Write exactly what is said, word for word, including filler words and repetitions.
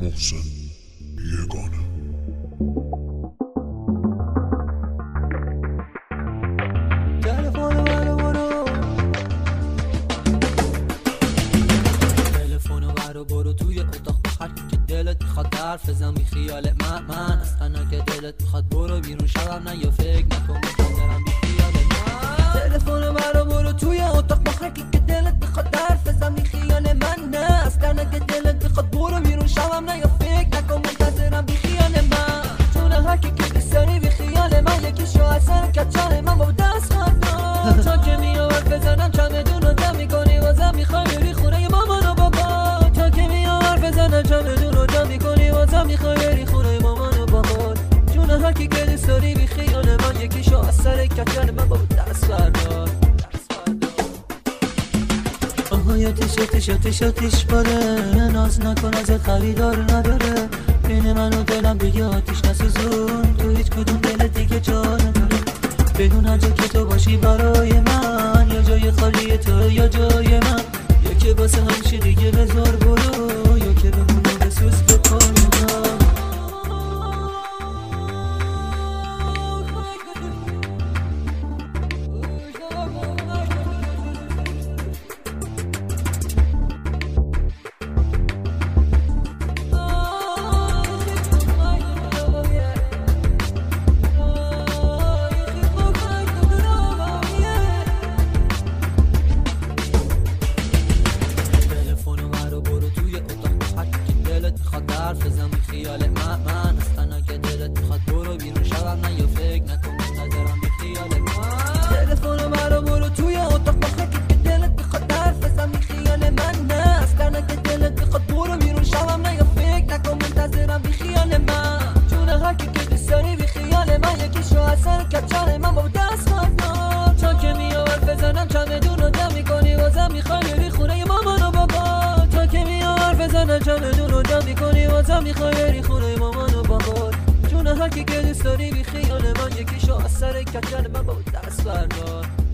محسن یگانه. تلفن برو برو تلفن برو برو توی اتاق بخر که دلت میخواد حرف بزن بی خیال من من اصلا که دلت میخواد برو بیرون شبم نه یا فکر نکن میخوام دارم بی خیال من. تلفن برو برو توی اتاق بخر که دلت میخواد حرف بزن بی خیال من نه اصلا که دلت میخواد برو بیرون شبم نه یا فکر نکن منتظرم بی خیال من. چون هر کی که دوست داری بی خیال من یکی شو اثر کچل من با دست خواهد تا که میاد بزنم چمدون رو جمع میکنی واسم میخوای بری خونه مامان و بابا. تا که میاد بزنم چمدون رو جمع میکنی واسم میخوای بری خونه مامان و بابا. جون هر کی که دوست داری بی خیال من یکی شو اثر کچل من با دست بردار. آهای آتش آتش آتش آتش باره ناز نکن ازت خریدار نداره بین من و دلم دیگه آتش نسوزون تو هیچ کدوم دل دیگه جا نداره. بدون هر جا که تو باشی برای من یا جای خالی تو یا جای من یا که واسه همیشه دیگه بذار برو یا که بمونه بسوز به پای من. حرف بزن بی خیال من من اصلا که دلت میخواد برو بیرون شبم نه یا فکر نکن منتظرم بی خیال من. تلفن برو برو توی اتاق بخر که دلت میخواد حرف بزن بی خیال من نه اصلا که دلت میخواد برو بیرون شبم نه یا فکر نکن منتظرم بی خیال من. چون هر کی که دوست داری بی خیال من یکی شو اثر کچل من با دست خواهد تا که میاد بزنم چمدون رو جمع میکنی واسم میخوای بری خونه مامان و بابا. تا که میاد بزنم چمدون رو جمع میکنی واسم میخوای بری خونه مامان و بابا. جون هر کی که دوست داری بی خیال من یکی شو اثر کچل من با دست بردار.